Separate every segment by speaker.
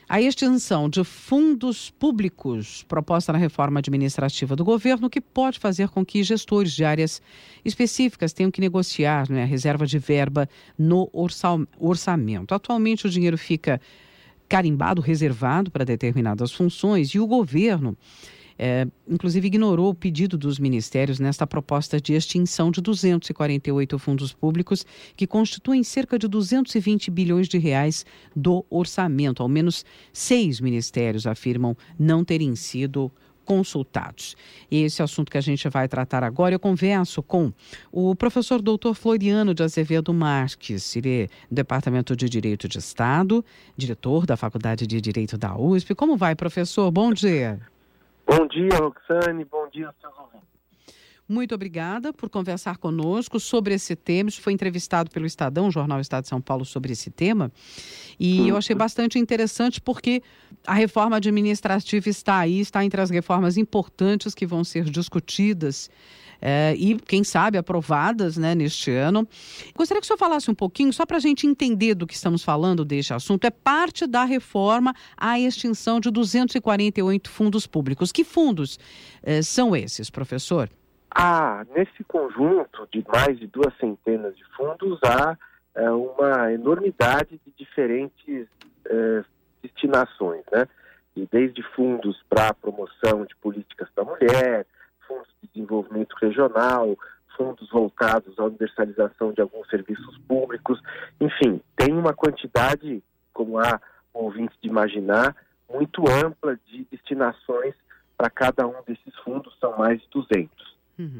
Speaker 1: A extinção de fundos públicos proposta na reforma administrativa do governo, que pode fazer com que gestores de áreas específicas tenham que negociar, a reserva de verba no orçamento. Atualmente o dinheiro fica carimbado, reservado para determinadas funções e o governo inclusive ignorou o pedido dos ministérios nesta proposta de extinção de 248 fundos públicos que constituem cerca de 220 bilhões de reais do orçamento. Ao menos 6 ministérios afirmam não terem sido consultados. E esse é o assunto que a gente vai tratar agora. Eu converso com o professor Dr. Floriano de Azevedo Marques, ele é do Departamento de Direito de Estado, diretor da Faculdade de Direito da USP. Como vai, professor? Bom dia.
Speaker 2: Bom dia, Roxane. Bom dia aos seus ouvintes.
Speaker 1: Muito obrigada por conversar conosco sobre esse tema. Isso foi entrevistado pelo Estadão, o jornal Estado de São Paulo, sobre esse tema. E eu achei bastante interessante porque a reforma administrativa está aí, está entre as reformas importantes que vão ser discutidas e, quem sabe, aprovadas neste ano. Gostaria que o senhor falasse um pouquinho, só para a gente entender do que estamos falando deste assunto. É parte da reforma a extinção de 248 fundos públicos. Que fundos são esses, professor?
Speaker 2: Nesse conjunto de mais de 200 de fundos, há uma enormidade de diferentes destinações, E desde fundos para a promoção de políticas da mulher, fundos de desenvolvimento regional, fundos voltados à universalização de alguns serviços públicos, enfim, tem uma quantidade, como há o ouvinte de imaginar, muito ampla de destinações para cada um desses fundos, são mais de 200.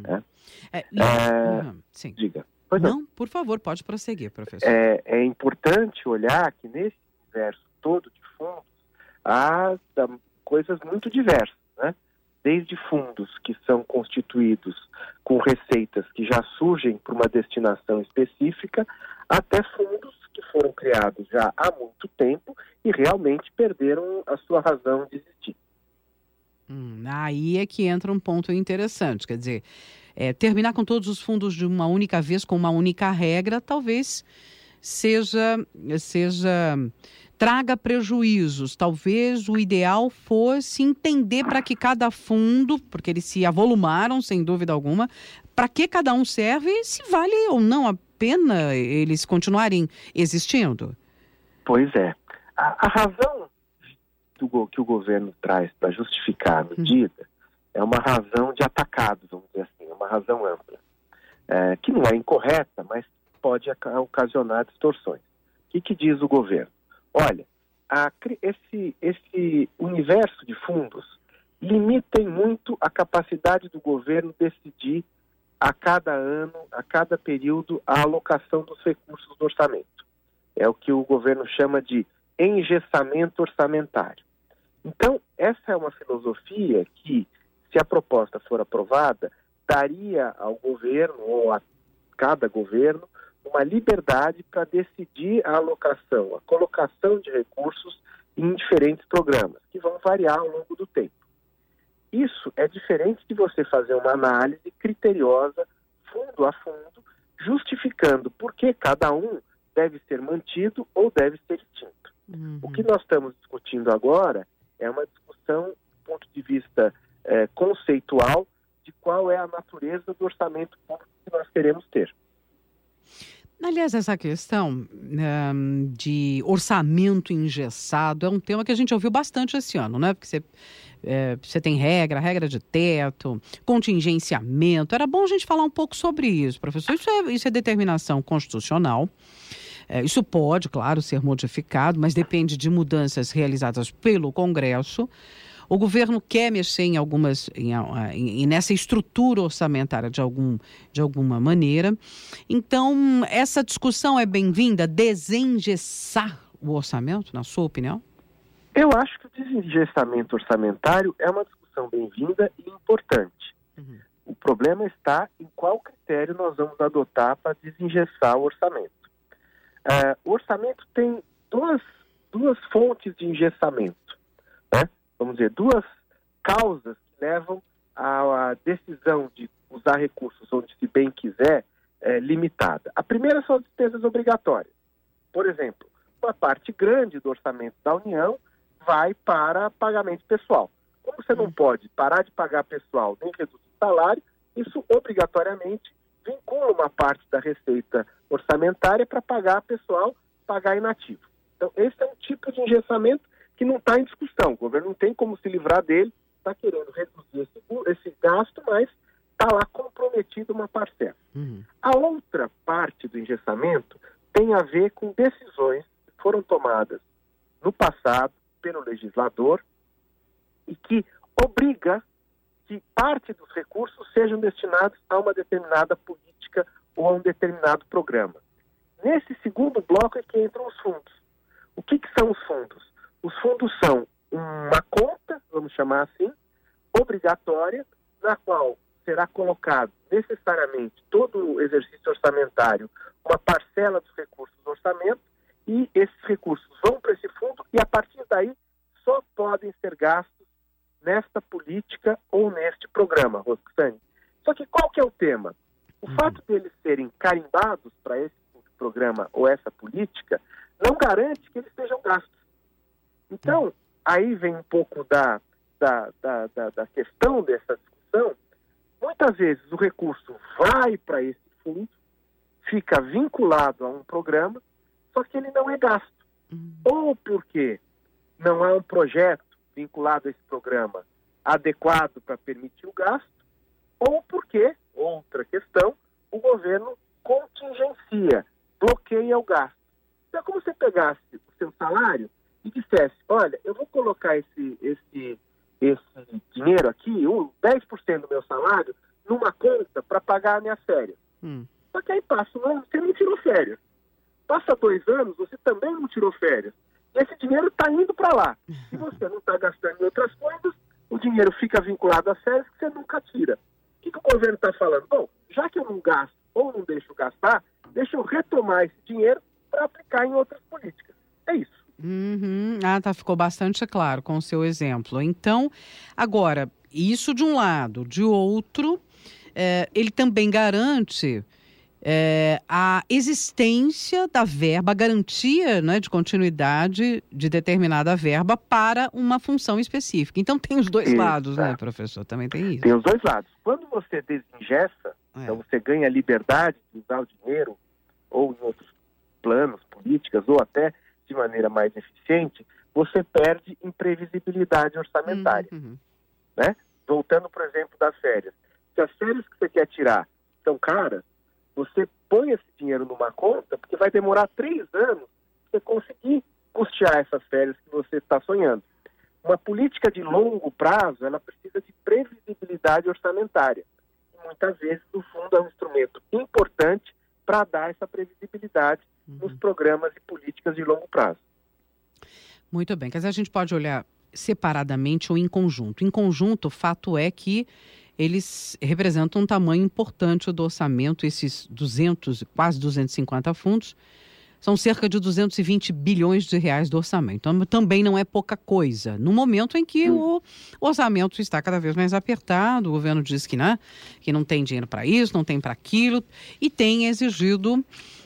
Speaker 1: Sim.
Speaker 2: Diga.
Speaker 1: Não, por favor, pode prosseguir, professor.
Speaker 2: É importante olhar que nesse universo todo de fundos há coisas muito diversas, Desde fundos que são constituídos com receitas que já surgem para uma destinação específica, até fundos que foram criados já há muito tempo e realmente perderam a sua razão de existir.
Speaker 1: Aí é que entra um ponto interessante, quer dizer, terminar com todos os fundos de uma única vez, com uma única regra, talvez traga prejuízos. Talvez o ideal fosse entender para que cada fundo, porque eles se avolumaram, sem dúvida alguma, para que cada um serve e se vale ou não a pena eles continuarem existindo.
Speaker 2: Pois é. A razão que o governo traz para justificar a medida é uma razão de atacado, vamos dizer assim, uma razão ampla, que não é incorreta, mas pode ocasionar distorções. O que diz o governo? Olha, esse universo de fundos limitem muito a capacidade do governo decidir a cada ano, a cada período, a alocação dos recursos do orçamento. É o que o governo chama de engessamento orçamentário. Então, essa é uma filosofia que, se a proposta for aprovada, daria ao governo, ou a cada governo, uma liberdade para decidir a alocação, a colocação de recursos em diferentes programas, que vão variar ao longo do tempo. Isso é diferente de você fazer uma análise criteriosa, fundo a fundo, justificando por que cada um deve ser mantido ou deve ser extinto. O que nós estamos discutindo agora é uma discussão do ponto de vista conceitual de qual é a natureza do orçamento público que nós queremos ter.
Speaker 1: Aliás, essa questão de orçamento engessado é um tema que a gente ouviu bastante esse ano, Porque você tem regra de teto, contingenciamento. Era bom a gente falar um pouco sobre isso, professor. Isso é determinação constitucional. Isso pode, claro, ser modificado, mas depende de mudanças realizadas pelo Congresso. O governo quer mexer nessa estrutura orçamentária de alguma maneira. Então, essa discussão é bem-vinda? Desengessar o orçamento, na sua opinião?
Speaker 2: Eu acho que o desengessamento orçamentário é uma discussão bem-vinda e importante. O problema está em qual critério nós vamos adotar para desengessar o orçamento. O orçamento tem duas fontes de engessamento, Vamos dizer, duas causas que levam à decisão de usar recursos onde se bem quiser, limitada. A primeira são as despesas obrigatórias. Por exemplo, uma parte grande do orçamento da União vai para pagamento pessoal. Como você não pode parar de pagar pessoal nem reduzir o salário, isso obrigatoriamente vincula uma parte da receita orçamentária para pagar pessoal, pagar inativo. Então, esse é um tipo de engessamento que não está em discussão. O governo não tem como se livrar dele, está querendo reduzir esse gasto, mas está lá comprometido uma parcela. A outra parte do engessamento tem a ver com decisões que foram tomadas no passado pelo legislador e que obriga que parte dos recursos sejam destinados a uma determinada política ou a um determinado programa. Nesse segundo bloco é que entram os fundos. O que são os fundos? Os fundos são uma conta, vamos chamar assim, obrigatória, na qual será colocado necessariamente todo o exercício orçamentário, uma parcela dos recursos do orçamento, e esses recursos vão para esse fundo e a partir daí só podem ser gastos nesta política ou neste programa, Roxane. Só que qual que é o tema? O fato deles serem carimbados para esse programa ou essa política não garante que eles sejam gastos. Então, aí vem um pouco da questão dessa discussão. Muitas vezes o recurso vai para esse fundo, fica vinculado a um programa, só que ele não é gasto. Ou porque não há um projeto vinculado a esse programa adequado para permitir o gasto, ou porque, outra questão, o governo contingencia, bloqueia o gasto. Então é como se você pegasse o seu salário e dissesse, olha, eu vou colocar esse dinheiro aqui, 10% do meu salário, numa conta para pagar as minhas férias. Só que aí passa um ano, você não tirou férias. Passa 2 anos, você também não tirou férias. E esse dinheiro está indo para lá. Se você não está gastando em outras coisas, o dinheiro fica vinculado às férias que você nunca tira. O que o governo está falando? Bom, já que eu não gasto ou não deixo gastar, deixa eu retomar esse dinheiro para aplicar em outras políticas. É isso.
Speaker 1: Ficou bastante claro com o seu exemplo. Então, agora, isso de um lado. De outro, ele também garante a existência da verba, a garantia, né, de continuidade de determinada verba para uma função específica. Então tem os dois lados, né, professor? Também tem isso.
Speaker 2: Tem os dois lados. Quando você desengessa, então você ganha liberdade de usar o dinheiro ou em outros planos, políticas, ou até de maneira mais eficiente, você perde imprevisibilidade orçamentária. Né? Voltando, por exemplo, das férias. Se as férias que você quer tirar são caras, você põe esse dinheiro numa conta, porque vai demorar 3 anos para você conseguir custear essas férias que você está sonhando. Uma política de longo prazo, ela precisa de previsibilidade orçamentária. E muitas vezes o fundo é um instrumento importante para dar essa previsibilidade nos programas e políticas de longo prazo.
Speaker 1: Muito bem, quer dizer, a gente pode olhar separadamente ou em conjunto. Em conjunto, o fato é que eles representam um tamanho importante do orçamento, esses quase 250 fundos, são cerca de 220 bilhões de reais do orçamento. Então, também não é pouca coisa. No momento em que o orçamento está cada vez mais apertado, o governo diz que não tem dinheiro para isso, não tem para aquilo, e tem exigido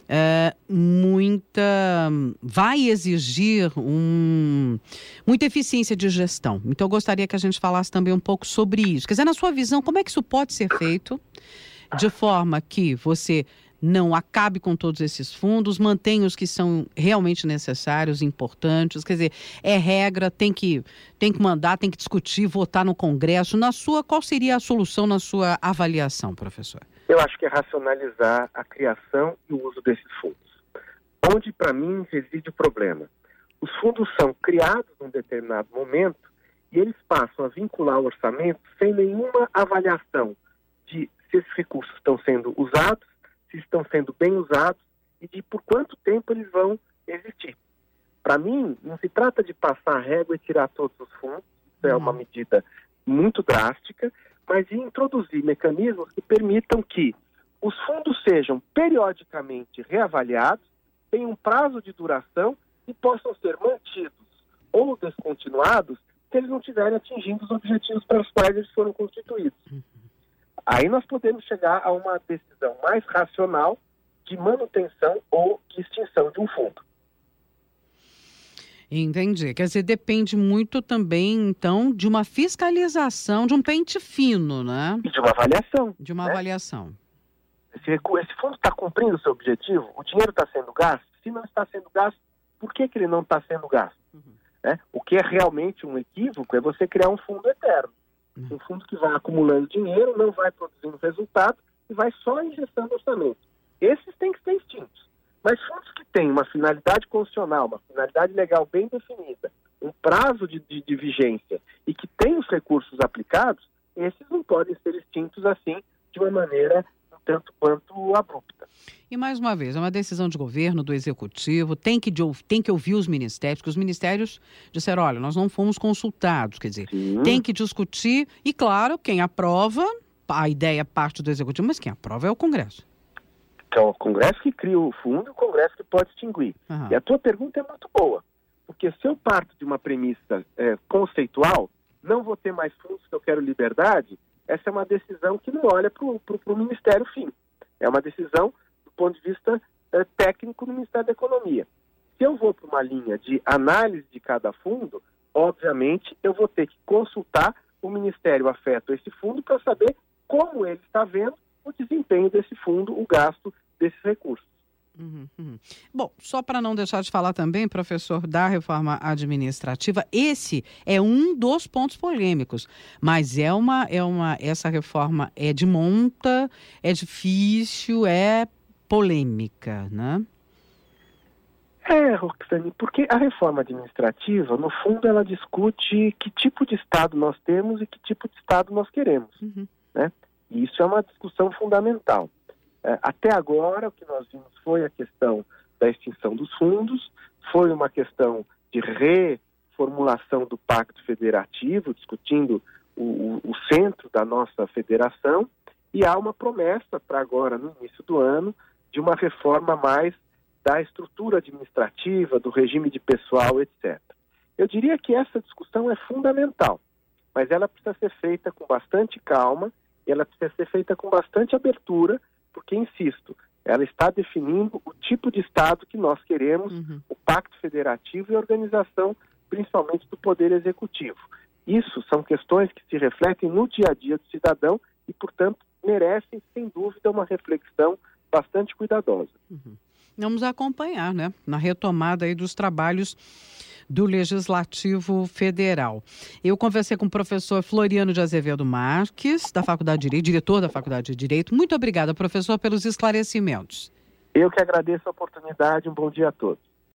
Speaker 1: vai exigir muita eficiência de gestão. Então, eu gostaria que a gente falasse também um pouco sobre isso. Quer dizer, na sua visão, como é que isso pode ser feito de forma que você não acabe com todos esses fundos, mantenha os que são realmente necessários, importantes, quer dizer, é regra, tem que mandar, tem que discutir, votar no Congresso. Qual seria a solução na sua avaliação, professor?
Speaker 2: Eu acho que é racionalizar a criação e o uso desses fundos. Onde, para mim, reside o problema. Os fundos são criados num determinado momento e eles passam a vincular o orçamento sem nenhuma avaliação de se esses recursos estão sendo usados, se estão sendo bem usados e de por quanto tempo eles vão existir. Para mim, não se trata de passar a régua e tirar todos os fundos, isso é uma medida muito drástica, mas de introduzir mecanismos que permitam que os fundos sejam periodicamente reavaliados, tenham um prazo de duração e possam ser mantidos ou descontinuados se eles não estiverem atingindo os objetivos para os quais eles foram constituídos. Aí nós podemos chegar a uma decisão mais racional de manutenção ou de extinção de um fundo.
Speaker 1: Entendi. Quer dizer, depende muito também, então, de uma fiscalização, de um pente fino, né?
Speaker 2: E de uma avaliação.
Speaker 1: De uma avaliação.
Speaker 2: Esse fundo está cumprindo o seu objetivo? O dinheiro está sendo gasto? Se não está sendo gasto, por que ele não está sendo gasto? O que é realmente um equívoco é você criar um fundo eterno. Um fundo que vai acumulando dinheiro, não vai produzindo resultado e vai só injetando orçamento. Esses têm que ser extintos. Mas fundos que têm uma finalidade constitucional, uma finalidade legal bem definida, um prazo de vigência e que têm os recursos aplicados, esses não podem ser extintos assim de uma maneira um tanto quanto abrupta.
Speaker 1: E mais uma vez, é uma decisão de governo, do executivo, tem que ouvir os ministérios, porque os ministérios disseram, olha, nós não fomos consultados, quer dizer, tem que discutir e, claro, quem aprova, a ideia parte do executivo, mas quem aprova é o Congresso.
Speaker 2: Então, o Congresso que cria o fundo e o Congresso que pode extinguir. E a tua pergunta é muito boa, porque se eu parto de uma premissa conceitual, não vou ter mais fundos que eu quero liberdade, essa é uma decisão que não olha para o Ministério fim. É uma decisão do ponto de vista técnico do Ministério da Economia. Se eu vou para uma linha de análise de cada fundo, obviamente eu vou ter que consultar o Ministério afeto a esse fundo para saber como ele está vendo o desempenho desse fundo, o gasto desses recursos.
Speaker 1: Bom, só para não deixar de falar também, professor, da reforma administrativa, esse é um dos pontos polêmicos, mas essa reforma é de monta, é difícil, é polêmica, né?
Speaker 2: Roxane, porque a reforma administrativa, no fundo, ela discute que tipo de Estado nós temos e que tipo de Estado nós queremos, né? E isso é uma discussão fundamental. Até agora, o que nós vimos foi a questão da extinção dos fundos, foi uma questão de reformulação do Pacto Federativo, discutindo o centro da nossa federação, e há uma promessa para agora, no início do ano, de uma reforma mais da estrutura administrativa, do regime de pessoal, etc. Eu diria que essa discussão é fundamental, mas ela precisa ser feita com bastante calma, e ela precisa ser feita com bastante abertura, porque, insisto, ela está definindo o tipo de Estado que nós queremos, o Pacto Federativo e a organização, principalmente do Poder Executivo. Isso são questões que se refletem no dia a dia do cidadão e, portanto, merecem, sem dúvida, uma reflexão bastante cuidadosa.
Speaker 1: Vamos acompanhar, né, na retomada aí dos trabalhos do Legislativo Federal. Eu conversei com o professor Floriano de Azevedo Marques, da Faculdade de Direito, diretor da Faculdade de Direito. Muito obrigada, professor, pelos esclarecimentos.
Speaker 2: Eu que agradeço a oportunidade. Um bom dia a todos.